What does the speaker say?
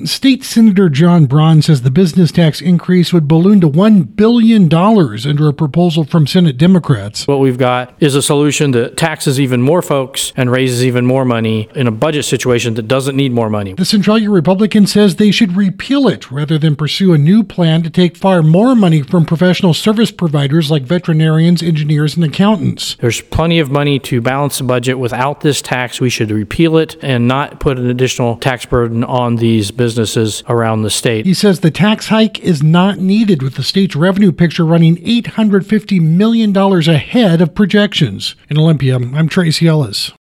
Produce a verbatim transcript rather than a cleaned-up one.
State Senator John Braun says the business tax increase would balloon to one billion dollars under a proposal from Senate Democrats. What we've got is a solution that taxes even more folks and raises even more money in a budget situation that doesn't need more money. The Centralia Republican says they should repeal it rather than pursue a new plan to take far more money from professional service providers like veterinarians, engineers, and accountants. There's plenty of money to balance the budget without this tax. We should repeal it and not put an additional tax burden on these businesses around the state. He says the tax hike is not needed, with the state's revenue picture running eight hundred fifty million dollars ahead of projections. In Olympia, I'm Tracy Ellis.